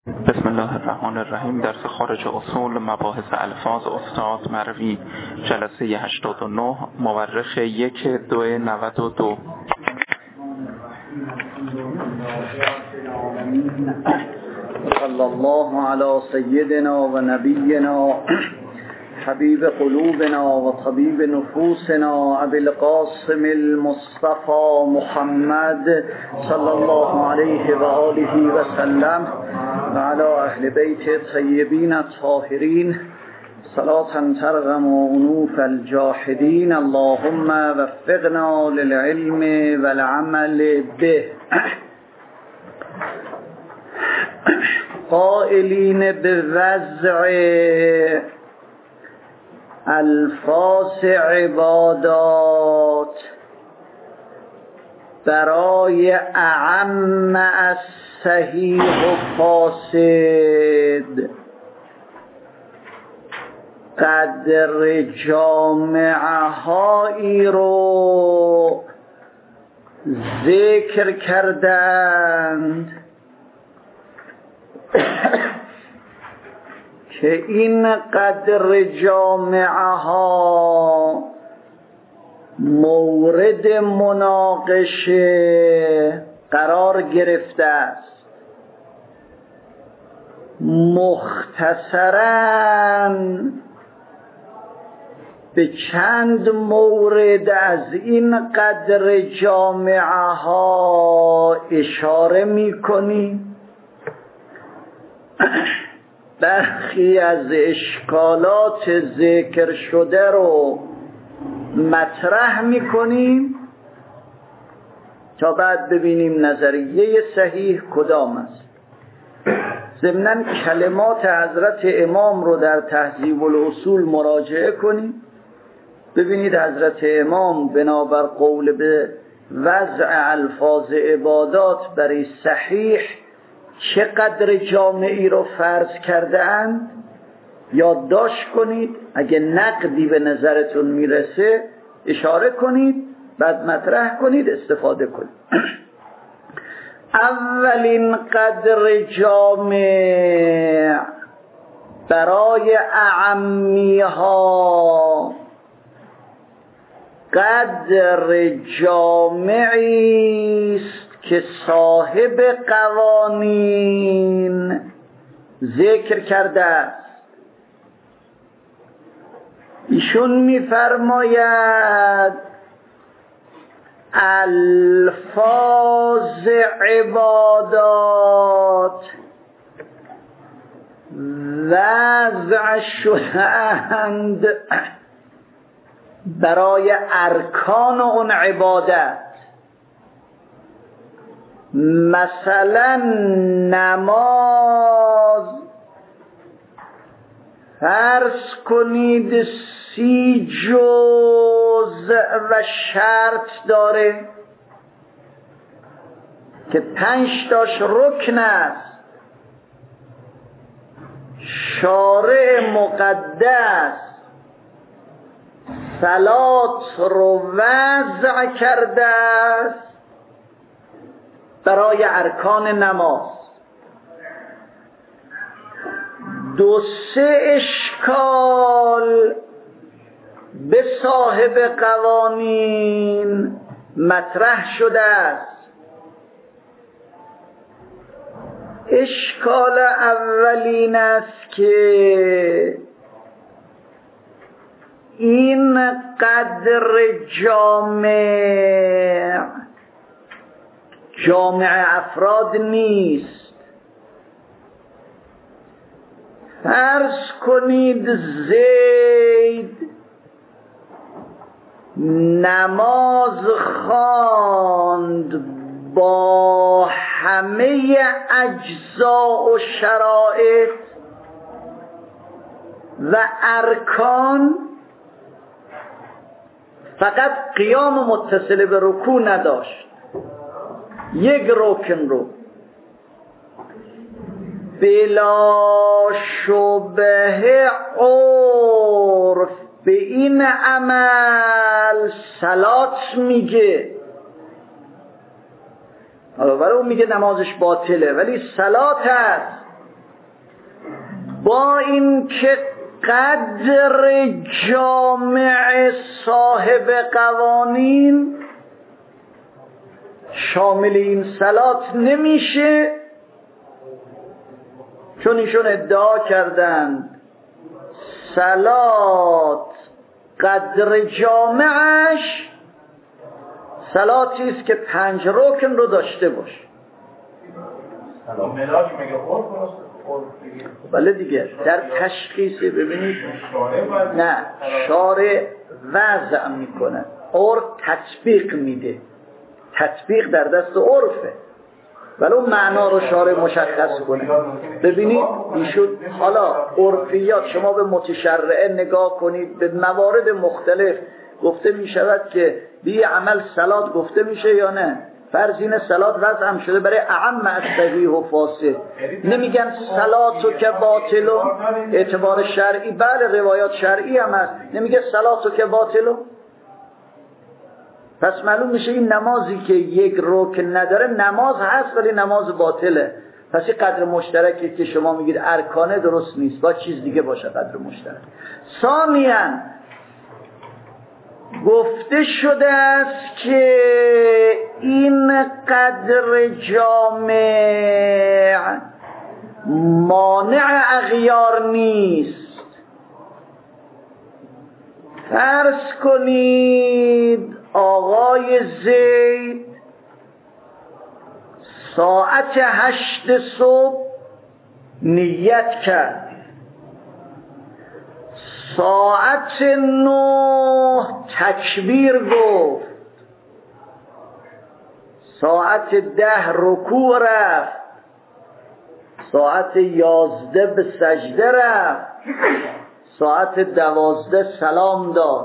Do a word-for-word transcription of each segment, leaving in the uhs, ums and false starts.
بسم الله الرحمن الرحیم. درس خارج اصول مباحث الفاظ استاد مروی، جلسه هشتاد و نه، مورخ یک دو نود و دو. صلی الله علی سیدنا و نبینا حبیب قلوبنا و طبیب نفوسنا ابی القاسم المصطفى محمد صلی الله علیه و آله و سلم و علی اهل بیت طیبین الطاهرین صلاة ترغم انوف الجاحدین. اللهم وفقنا للعلم والعمل به. قائلین به وضع الفاظ عبادات برای اعم از صحیح و فاسد قدر جامعه هایی رو ذکر کردند که این قدر جامعه ها مورد مناقشه قرار گرفته است. مختصراً به چند مورد از این قدر جامعه ها اشاره می کنیم. برخی از اشکالات ذکر شده رو مطرح میکنیم تا بعد ببینیم نظریه صحیح کدام است. ضمناً کلمات حضرت امام رو در تهذیب الاصول مراجعه کنیم. ببینید حضرت امام بنابر قول به وضع الفاظ عبادات برای صحیح چقدر جامعی رو فرض کرده اند. یادداشت کنید، اگه نقدی به نظرتون میرسه اشاره کنید، بعد مطرح کنید، استفاده کنید. اولین قدر جامع برای اعمی ها قدر جامعی است که صاحب قوانین ذکر کرده است. ایشون می‌فرماید الفاظ عبادات وضع شدند برای ارکان اون عبادت. مثلا نماز فرض کنید سی جز و شرط داره که پنج تاش رکن است. شارع مقدس صلات رو وضع کرده است برای ارکان نماز. دو سه اشکال به صاحب قوانین مطرح شده است. اشکال اولین است که این قدر جامع جامع افراد نیست. فرض کنید زید نماز خواند با همه اجزا و شرایط و ارکان، فقط قیام متصل به رکوع نداشت. یک رکن رو بلا شبه عرف به این عمل صلات میگه. حالا برای اون میگه نمازش باطله، ولی صلات هست. با این که قدر جامع صاحب قوانین شامل این صلات نمیشه، چون ایشون ادعا کردند صلات قدر جامعش صلاتی است که پنج رکن رو داشته باشه. بله دیگه در تشخیص ببینید نه شارع وضع میکنه، عرف تطبیق میده، تطبیق در دست عرفه، ولی اون معنا رو شارع مشخص کنه. ببینید ایشون حالا عرفیات شما به متشرعه نگاه کنید، به موارد مختلف گفته میشود که بی عمل صلات گفته میشه یا نه. فرض اینه صلات وضع هم شده برای اعم از صحیح و فاسد، نمیگن صلاتو که باطلو اعتبار شرعی، بله روایات شرعی هم هست، نمیگه صلاتو که باطلو. پس معلوم میشه این نمازی که یک رکن نداره نماز هست ولی نماز باطله. پس این قدر مشترکی که شما میگید ارکانه درست نیست، با چیز دیگه باشه قدر مشترک. ثانیاً گفته شده است که این قدر جامع مانع اغیار نیست. فرض کنید آقای زید ساعت هشت صبح نیت کرد، ساعت نه تکبیر گفت، ساعت ده رکوع رفت، ساعت یازده به سجده رفت، ساعت دوازده سلام داد.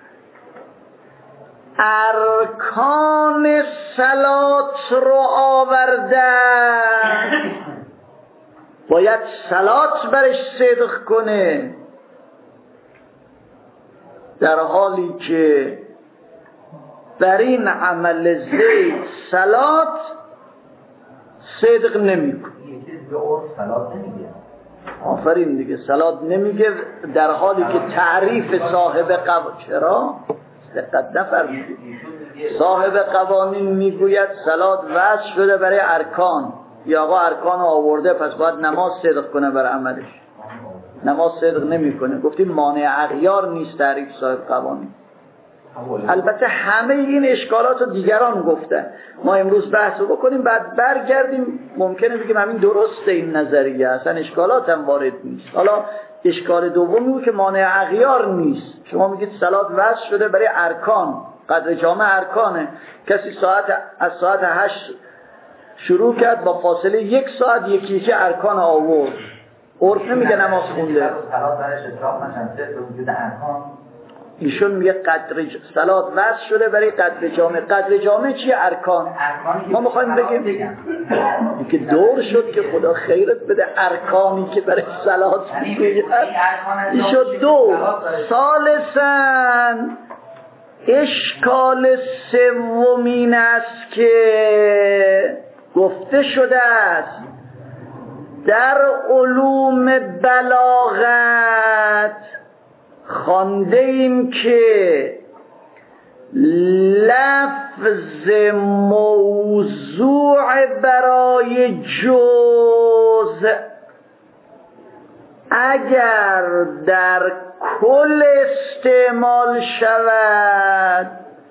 ارکان صلات رو آوردن، باید صلات برش صدق کنه، در حالی که بر این عمل زید صلات صدق نمی کنه. آفرین دیگه، صلات نمیگه، در حالی که تعریف صاحب قوانین چرا؟ دقت نفرمودید. صاحب قوانین میگوید صلات وضع شده برای ارکان، یا آقا ارکان آورده پس باید نماز صدق کنه بر عملش، نماز صدق نمی کنه. گفتیم مانع اغیار نیست تعریف صاحب قوانین. البته همه این اشکالات رو دیگران گفتن، ما امروز بحث رو بکنیم بعد برگردیم ممکنه بگیم همین درسته این نظریه، اصلا اشکالات هم وارد نیست. حالا اشکال دومی بود که مانع اغیار نیست. شما میگید صلات وضع شده برای ارکان، قدر جامع ارکانه، کسی ساعت از ساعت هشت شروع کرد با فاصله یک ساعت یکی یکی ارکان آورد، عرف نمیگه نماز خونده. ایشون میگه قدر صلات وضع شده برای قدر جامع. قدر جامع چیه؟ ارکان. ما میخوایم بگیم که دور شد که خدا خیرت بده، ارکانی که برای صلات میگه ایشون دو. ثالثاً اشکال سومین است که گفته شده است در علوم بلاغت خوانده ایم که لفظ موضوع برای جز اگر در کل استعمال شود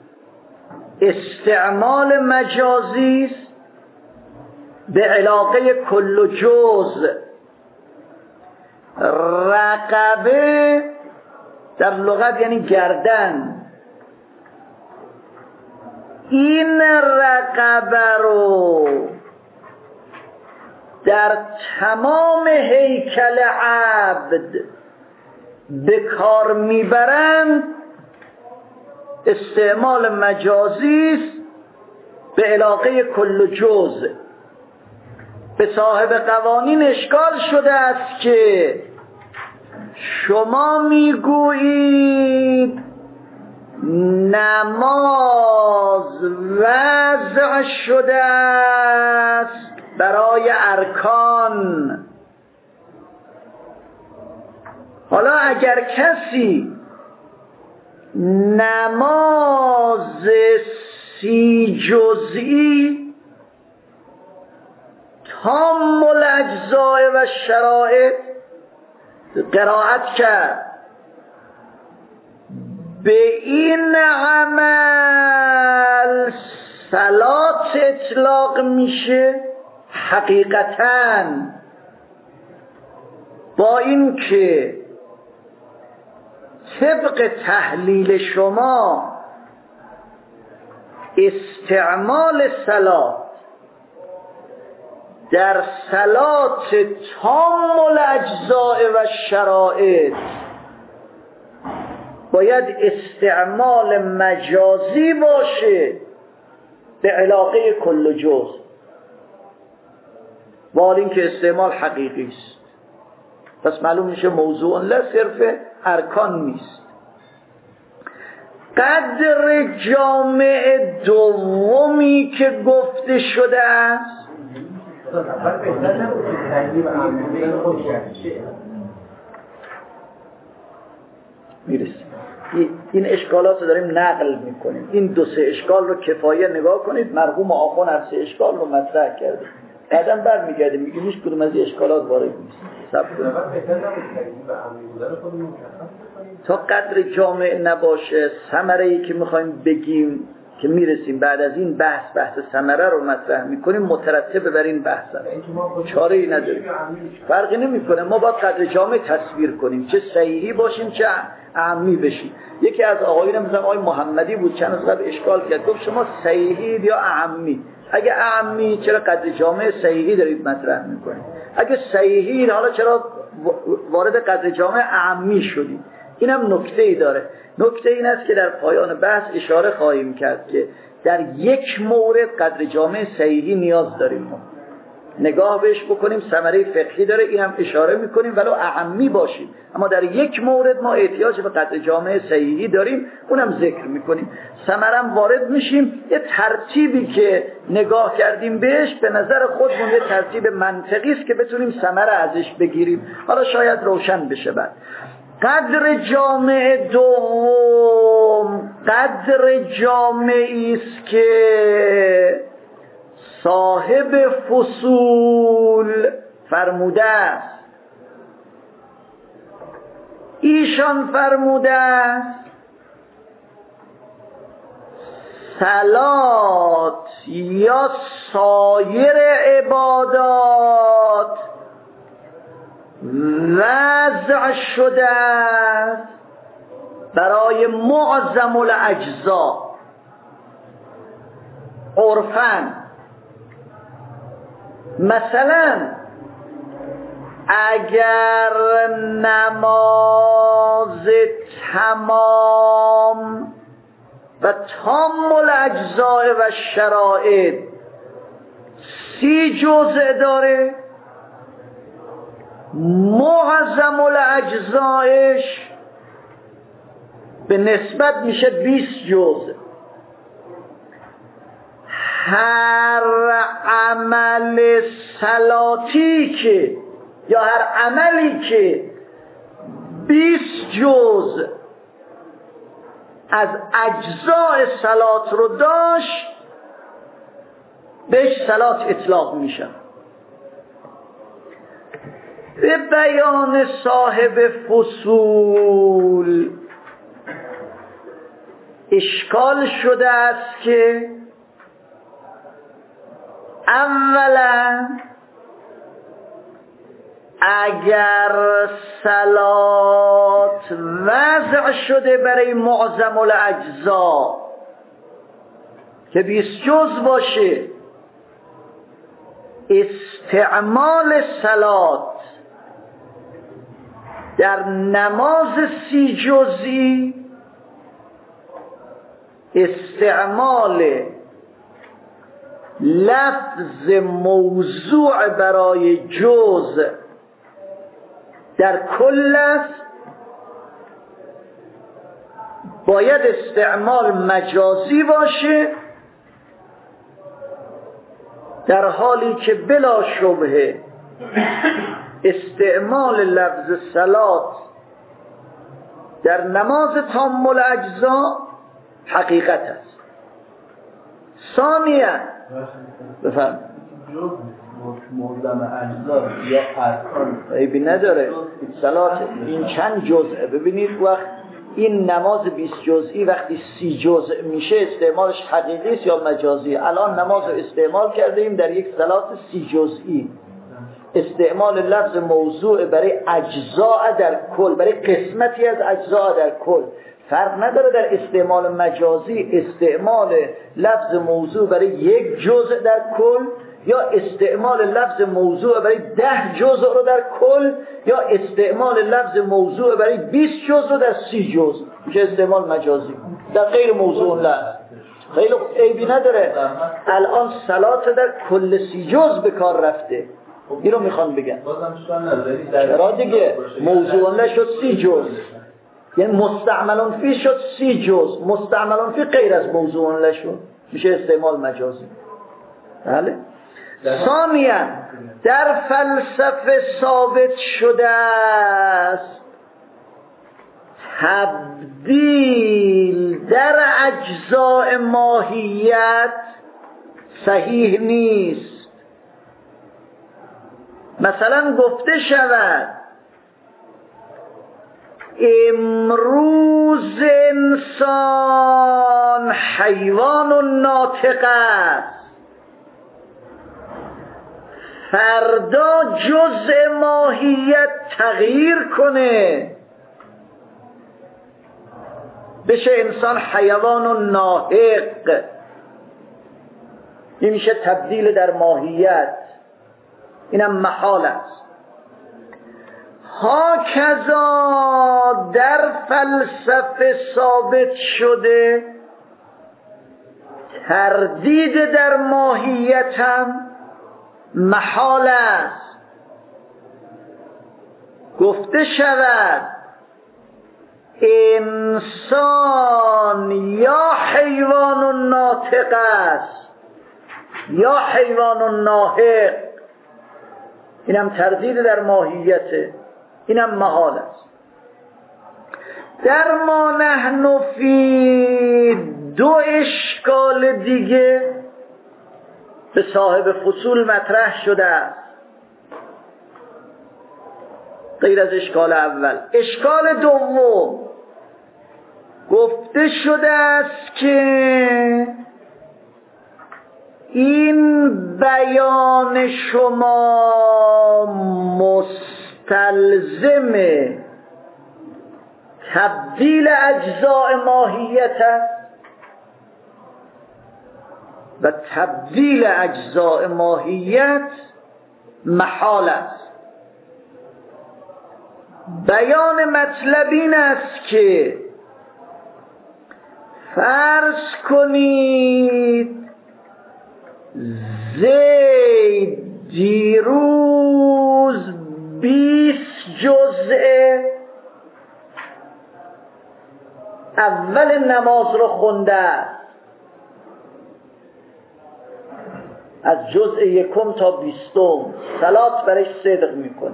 استعمال مجازی است به علاقه کل و جز. رقبه در لغت یعنی گردن، این رقبه رو در تمام هیکل عبد به کار میبرند، استعمال مجازی است به علاقه کل و جز. به صاحب قوانین اشکال شده است که شما میگویید نماز وضع شده است برای ارکان، حالا اگر کسی نماز سی جزئی تام الاجزاء و شرایط قرائت کرد، به این عمل صلات اطلاق میشه؟ حقیقتاً با این که طبق تحلیل شما استعمال صلات در صلات تام الاجزاء و شرائط باید استعمال مجازی باشه به علاقه کل جز، با این که استعمال حقیقی است. پس معلوم میشه موضوع لا صرف ارکان نیست. قدر جامع دومی که گفته شده است میرسیم. این اشکالات رو داریم نقل میکنیم. این دو سه اشکال رو کفایه نگاه کنید. مرحوم آخوان از سه اشکال رو مطرح کرده، بعدم بر میگرده میگه هیچ کدوم از این اشکالات وارد نیست. تا قدر جامع نباشه ثمره‌ای که میخوایم بگیم که میرسیم بعد از این بحث بحث ثمره رو مطرح میکنیم مترتب بر این بحث چاره ای نداریم، فرقی نمیکنه. ما باید قدر جامع تصویر کنیم، چه صحیحی باشیم چه عامی بشیم. یکی از آقایون مثلا آقای محمدی بود چند از قبل اشکال کرد، گفت شما صحیحی یا عامی؟ اگه عامی چرا قدر جامع صحیحی دارید مطرح میکنید؟ اگه صحیحی حالا چرا وارد قدر جامع عامی شدید؟ اینم نکته ای داره. نکته این است که در پایان بحث اشاره خواهیم کرد که در یک مورد قدر جامع صحیحی نیاز داریم، ما نگاه بهش بکنیم، ثمره فقهی داره، این هم اشاره میکنیم ولو اعمی باشیم، اما در یک مورد ما احتیاج به قدر جامع صحیحی داریم، اونم ذکر میکنیم. ثمرم وارد میشیم. یه ترتیبی که نگاه کردیم بهش به نظر خودمون یه ترتیب منطقی است که بتونیم ثمره ازش بگیریم. حالا شاید روشن بشه. بعد قدر جامع دوم قدر جامعی است که صاحب فصول فرموده است. ایشان فرموده است صلات یا سایر عبادات وضع شده است برای معظم الاجزا. عرفاً مثلا اگر نماز تمام و تام الاجزاء و شرائط سی جزء داره، معظم الاجزایش به نسبت میشه بیست جزء. هر عمل صلاتی که یا هر عملی که بیست جزء از اجزاء صلات رو داشت بهش صلات اطلاق میشه. به بیان صاحب فصول اشکال شده است که اولا اگر صلات وضع شده برای معظم الاجزا که بیست جز باشه، استعمال صلات در نماز سی جزئی استعمال لفظ موضوع برای جز در کل است، باید استعمال مجازی باشه، در حالی که بلا شبهه استعمال لفظ صلات در نماز تام الاجزا حقیقت است. ثانیاً بفهم معظم اجزا یا ارکان عیبی نداره. صلات این چند جزء؟ ببینید وقت این نماز بیست جزئی وقتی سی جزء میشه استعمالش حقیقی است یا مجازی؟ الان نماز رو استعمال کرده ایم در یک صلات سی جزئی. استعمال لفظ موضوع برای اجزاء در کل، برای قسمتی از اجزاء در کل، فرق نداره. در استعمال مجازی استعمال لفظ موضوع برای یک جزء در کل یا استعمال لفظ موضوع برای ده جزء رو در کل یا استعمال لفظ موضوع برای بیست جزء رو در سی جزء میشه استعمال مجازی در غیر موضوع لفظ. خیلی عیبی نداره. الان صلات در کل سی جزء به کار رفته، این رو میخوان بگن. چرا دیگه موضوع نشد سی جزء، یعنی مستعملون فی شد سی جزء، مستعملون فی غیر از موضوع نشد میشه استعمال مجازی. بله. ثانیاً در فلسفه ثابت شده است تبدیل در اجزاء ماهیت صحیح نیست. مثلا گفته شود امروز انسان حیوان ناطق است، فردا جزء ماهیت تغییر کنه بشه انسان حیوان ناطق، این میشه تبدیل در ماهیت، اینم محال است. هاکذا در فلسفه ثابت شده تردید در ماهیت هم محال است. گفته شود انسان یا حیوان ناطق است یا حیوان ناحق، اینم تردید در ماهیته، اینم محال است. در ما نحن فی دو اشکال دیگه به صاحب فصول مطرح شده است غیر از اشکال اول. اشکال دوم گفته شده است که این بیان شما مستلزم تبدیل اجزاء ماهیت است و تبدیل اجزاء ماهیت محال است. بیان مطلب این است که فرض کنید زید دیروز بیست جزء اول نماز رو خونده است، از جزء یکم تا بیستم صلات برش صدق میکنه.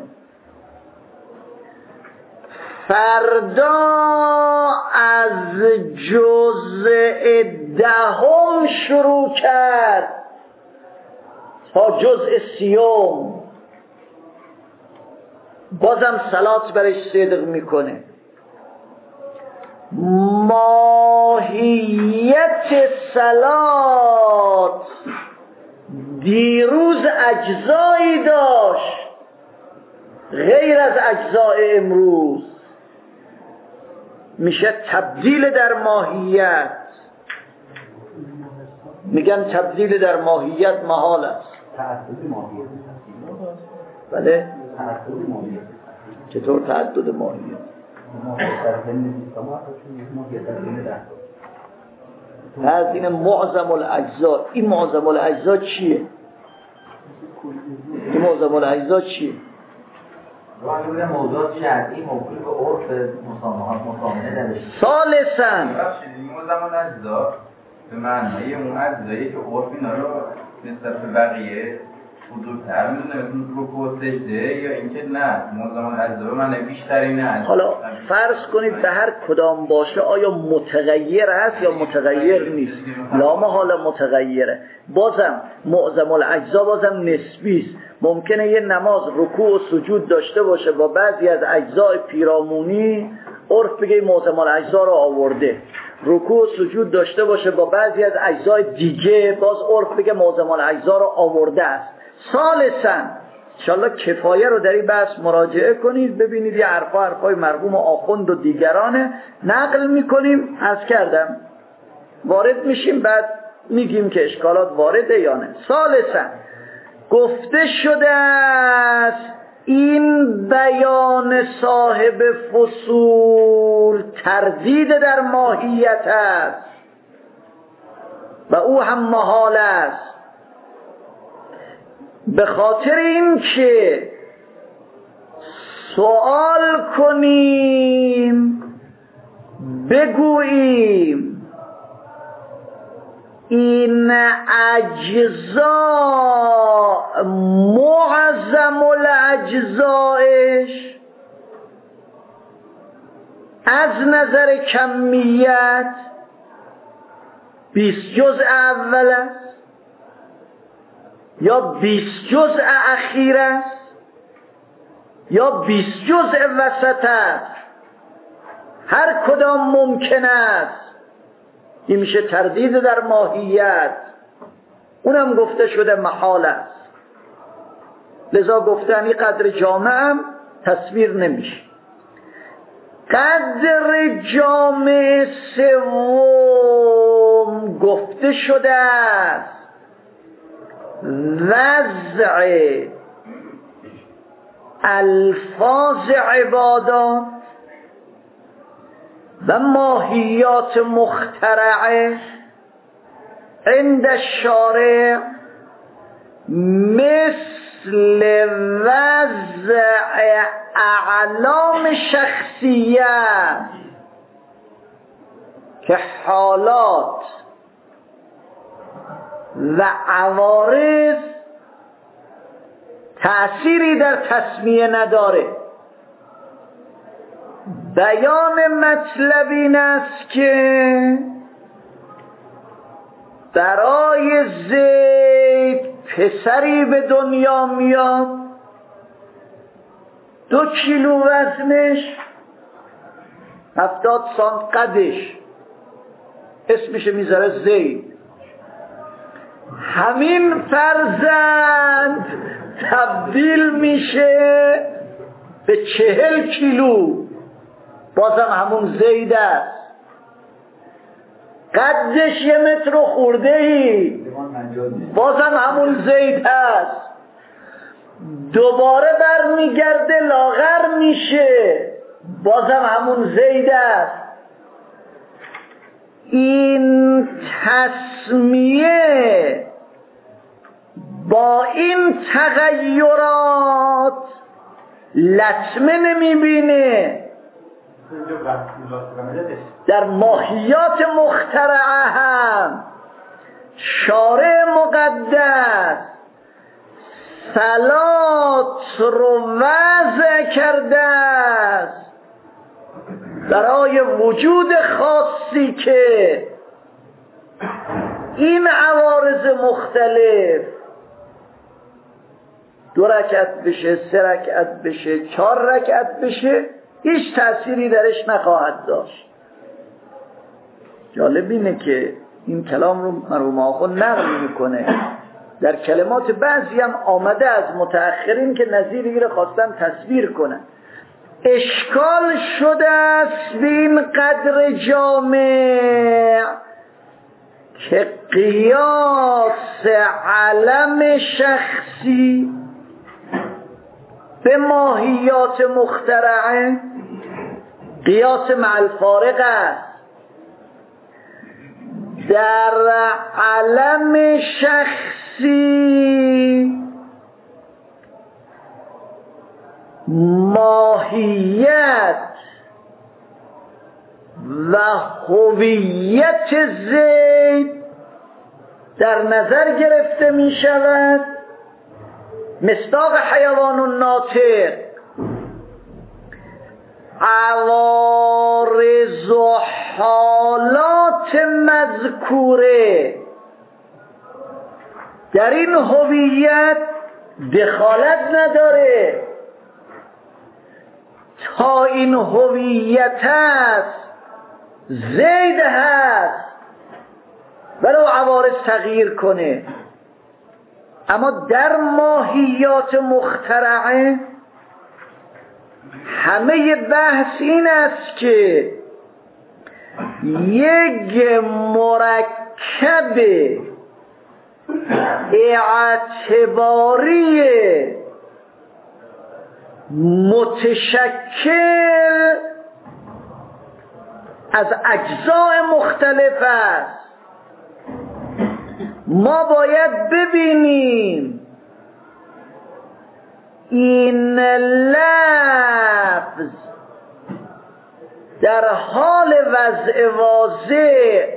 فردا از جزء دهم شروع کرد تا جزء سیوم بازم صلات برش صدق میکنه. ماهیت صلات دیروز اجزایی داشت غیر از اجزای امروز، میشه تبدیل در ماهیت. میگن تبدیل در ماهیت محال است. تعدد ماهیت. بله؟ تعدد ماهیت. چطور تعدد ماهیت؟ از این معظم الاجزا. این معظم الاجزا چیه؟ این معظم الاجزا چیه؟ راجع موضوعات شرعی موکول به عرف مسامحات مسامحه درش. ثالثاً معظم الاجزا به معنای اون اجزایی که عرف اینا رو نسبت به بقیه بزرگتر میدونه مثل رکوع و سجده یا اینکه نه موزمان اجزا من بیشتری نه؟ حالا فرض کنید به هر کدام باشه آیا متغیر هست یا متغیر نیست؟ لا محاله متغیره. بازم معظم الاجزا بازم نسبی است. ممکنه یه نماز رکوع و سجود داشته باشه با بعضی از اجزای پیرامونی، عرف بگه معظم الاجزا رو آورده. رکوع و سجود داشته باشه با بعضی از اجزای دیگه، باز عرف بگه معظم الاجزا رو آورده است. ثالثاً انشاءالله کفایه رو در این بحث مراجعه کنید، ببینید یه حرفا حرفای مرحوم آخوند و دیگرانه نقل میکنیم، از کردم وارد میشیم بعد میگیم که اشکالات وارده یا نه. ثالثاً گفته شده است این بیان صاحب فصول تردید در ماهیت است و او هم محال است، به خاطر این که سوال کنیم بگوییم این اجزا معظم الاجزایش از نظر کمیت بیست جزء اول است یا بیست جزء اخیر است یا بیست جزء وسط است، هر کدام ممکن است. این میشه تردید در ماهیت، اونم گفته شده محال است. لذا گفتن این قدر جامع هم تصویر نمیشه. قدر جامع سوم گفته شده است وضع الفاظ عبادات و ماهیات مخترعه عند الشارع مثل وضع اعلام شخصیت که حالات و عوارض تأثیری در تسمیه نداره. بیان مطلب این است که برای زید پسری به دنیا میاد، دو کیلو وزنش، هفتاد سانت قدش، اسمش میذاره زید. همین فرزند تبدیل میشه به چهل کیلو، بازم همون زید است. قدش یه متر و خورده ای، بازم همون زید است. دوباره برمیگرده لاغر میشه، بازم همون زید است. این تسمیه با این تغیرات لطمه نمیبینه. در ماهیات مخترعه هم شارع مقدس صلات رو وضع کرده است برای وجود خاصی که این عوارض مختلف دو رکعت بشه، سه رکعت بشه، چهار رکعت بشه، هیچ تأثیری درش نخواهد داشت. جالب اینه که این کلام رو مرحوم آخوند نقل میکنه. در کلمات بعضی هم آمده از متأخرین که نظیری رو خواستن تصویر کنن. اشکال شده است به این قدر جامع که قیاس علم شخصی به ماهیات مخترعه قیاس مع الفارق است. در علم شخصی ماهیت و هویت زید در نظر گرفته می شود مصداق حیوان الناطق عوارض و حالات مذکوره در این هویت دخالت نداره. تا این هویت هست زید هست ولو عوارض تغییر کنه، اما در ماهیات مخترعه همه بحث این است که یک مرکب اعتباری متشکل از اجزای مختلف است. ما باید ببینیم این لفظ در حال وضع واضح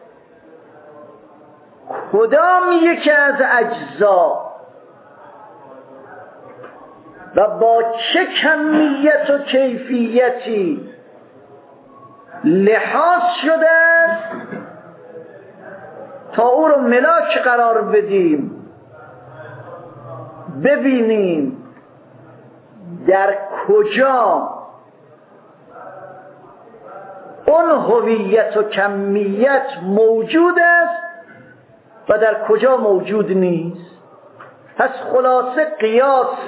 کدام یکی از اجزا و با چه کمیت و کیفیتی لحاظ شده است تا او رو ملاک قرار بدیم، ببینیم در کجا اون هویت و کمیت موجود است و در کجا موجود نیست. پس خلاصه قیاس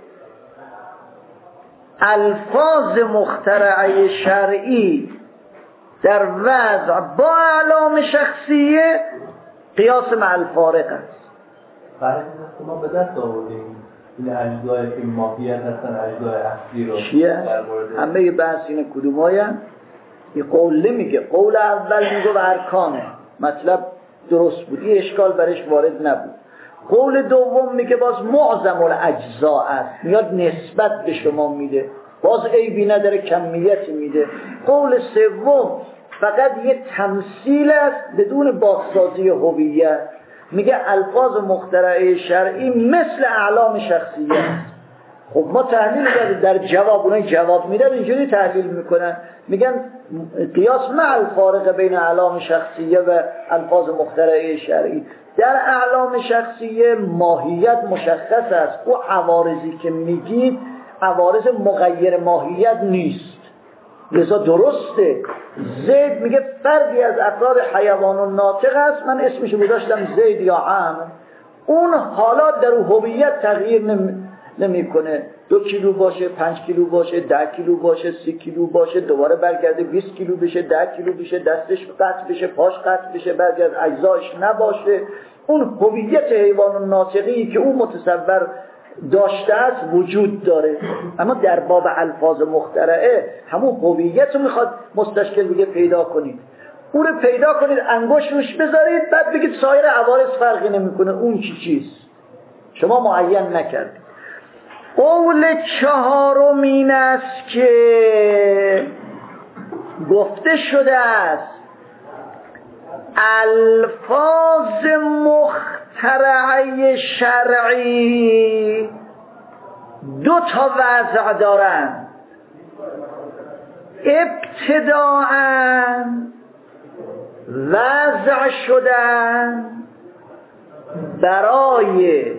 الفاظ مخترعه شرعی در وضع با اعلام شخصیه قیاس مع الفارق است. برای اینکه ما به دست آوردیم این اجزای که ماهیت هستن اجزای اصلی رو چیه؟ همه بحث اینه کدوم هاین؟ این قول نمیگه. قول اول میگه و ارکانه، مطلب درست بود، این اشکال برش وارد نبود. قول دوم میگه باز معظم الاجزا است، میاد نسبت به شما میده، باز عیبی نداره، کمیت میده. قول سوم فقط یه تمثیل است بدون بازسازی هویت، میگه الفاظ مخترعه شرعی مثل اعلام شخصیت است. خب ما تحلیل کردیم در جواب، اونایی جواب میدن اینجوری تحلیل میکنن، میگن قیاس مع الفارق بین اعلام شخصیه و الفاظ مخترعه شرعی. در اعلام شخصیه ماهیت مشخص است، او عوارضی که میگید عوارض مغیر ماهیت نیست، لذا درسته. زید میگه فردی از افراد حیوان و ناطق است، من اسمشو گذاشتم زید یا عمرو. اون حالات در او هویت تغییر نمی نمیکنه. دو کیلو باشه، پنج کیلو باشه، ده کیلو باشه، سی کیلو باشه، دوباره برگرده بیست کیلو بشه، ده کیلو بشه، دستش قطع بشه، پاش قطع بشه، برگرد اجزایش نباشه. اون هویت حیوان ناطقی که او متصور داشته است وجود داره. اما در باب الفاظ مخترعه همون هویت رو میخواد مستشکل بگه پیدا کنید، اون رو پیدا کنید، انگشت روش بذارید، بعد بگید سایر عوارض فرقی نمیکنه اون چی چیست، شما معین نکردید. قول چهارم این است که گفته شده است الفاظ مخترعه شرعی دو تا وضع دارن. ابتداءً وضع شدن برای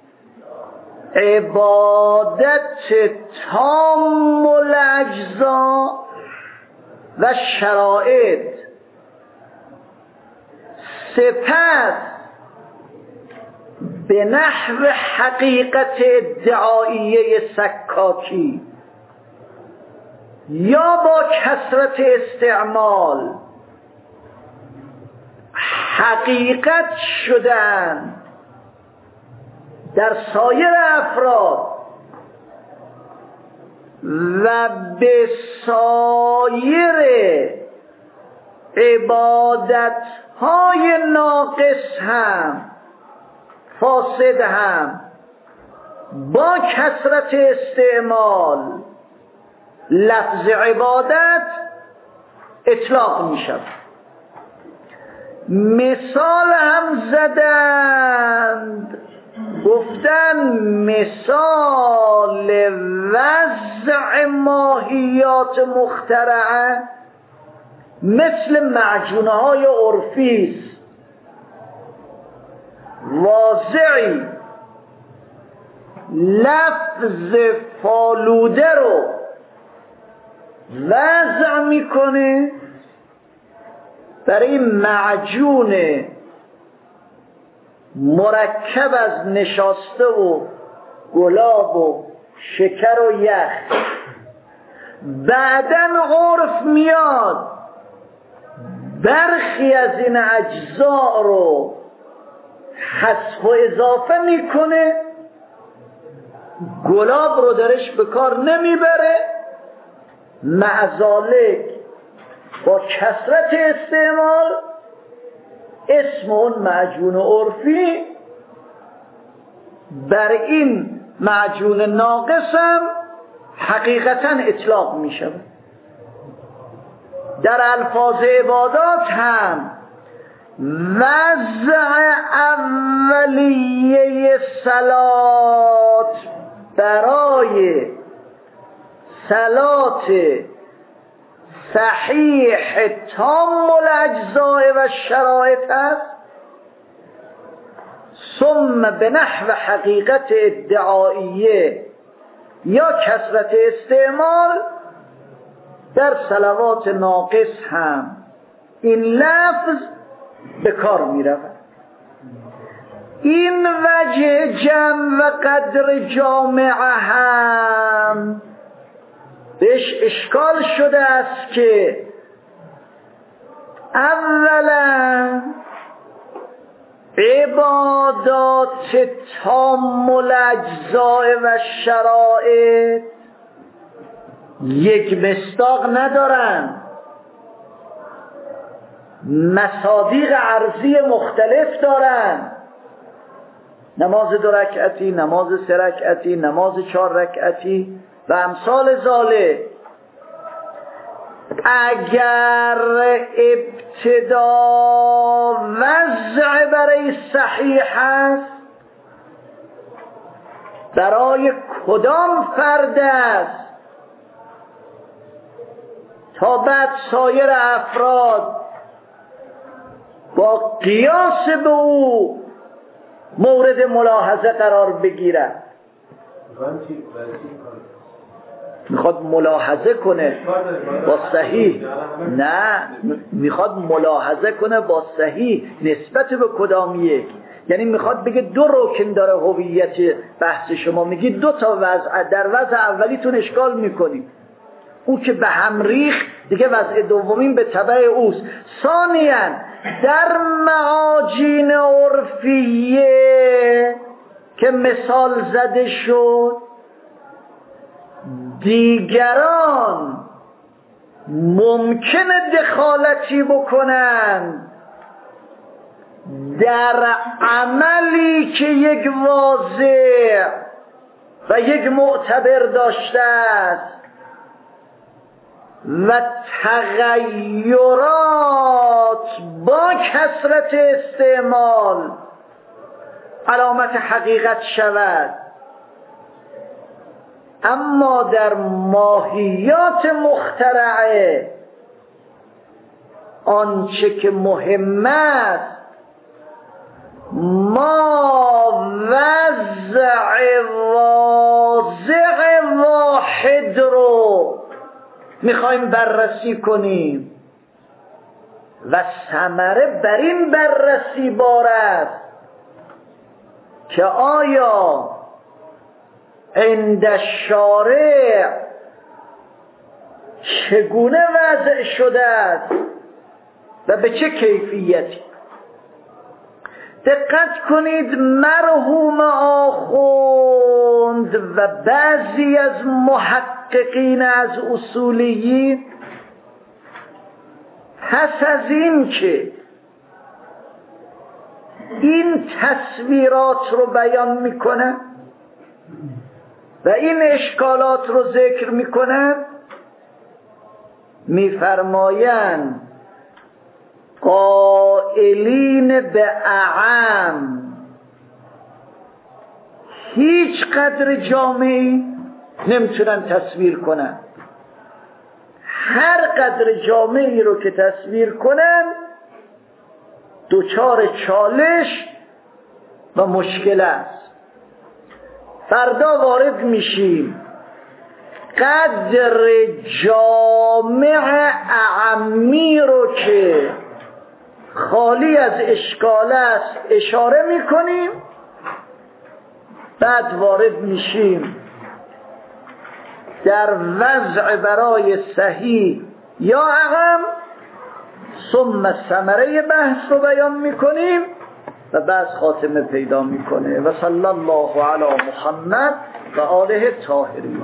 عبادت تام الاجزا و شرائط، سپس به نحو حقیقت ادعاییه سکاکی یا با کثرت استعمال حقیقت شدن در سایر افراد و به سایر عبادت های ناقص هم فاسد هم با کثرت استعمال لفظ عبادت اطلاق می شود. مثال هم زدند گفتن مثال وضع ماهیات مخترعه مثل معجونه های عرفی است. واضعی لفظ فالوده رو وضع میکنه برای معجون مرکب از نشاسته و گلاب و شکر و یخ. بعدن عرف میاد برخی از این اجزا رو حذف و اضافه میکنه، گلاب رو درش به کار نمیبره، معذالک با کثرت استعمال اسم اون معجون عرفی بر این معجون ناقص هم حقیقتا اطلاق می شود. در الفاظ عبادات هم وضع اولیه صلات برای صلات صحیح تام الاجزاء و شرایط است، ثم به نحو حقیقت ادعاییه یا کثرت استعمال در صلوات ناقص هم این لفظ به کار می رود. این وجه جمع و قدر جامعه هم بهش اشکال شده است که اولا عبادات تام الاجزاء و شرایط یک مصداق ندارن، مصادیق عرضی مختلف دارن. نماز دو رکعتی، نماز سه رکعتی، نماز چهار رکعتی و امثال ذالک. اگر ابتدا وضع برای صحیح است، برای کدام فرد است تا بعد سایر افراد با قیاس به او مورد ملاحظه قرار بگیرد؟ میخواد ملاحظه کنه با صحیح، نه میخواد ملاحظه کنه با صحیح نسبت به کدام یک. یعنی میخواد بگه دو رکن داره هویت بحث شما، میگی دو تا وضع، در وضع اولیتون اشکال میکنی، او که به هم ریخ دیگه وضع دومین به تبع اوست. ثانیاً در معاجین عرفیه که مثال زده شد، دیگران ممکنه دخالتی بکنن در عملی که یک واضع و یک معتبر داشته است و تغییرات با کثرت استعمال علامت حقیقت شود. اما در ماهیات مخترعه آنچه که مهم است ما وضع واضع واحد رو میخوایم بررسی کنیم و ثمره بر این بررسی بار است که آیا عند الشارع چگونه وضع شده است و به چه کیفیتی. دقت کنید، مرحوم آخوند و بعضی از محققین از اصولیین پس از این که این تصویرات رو بیان میکنن و این اشکالات رو ذکر میکنن، میفرمایند قائلین به اعم هیچ قدر جامعی نمیتونن تصویر کنن. هر قدر جامعی رو که تصویر کنن دوچار چالش و مشکل است. فردا وارد میشیم قدر جامع اعمی رو که خالی از اشکال است اشاره میکنیم، بعد وارد میشیم در وضع برای صحیح یا اعم، ثم ثمره بحث رو بیان میکنیم و بعد خاتمه پیدا میکنه. و صلی الله علی محمد و آله طاهرین.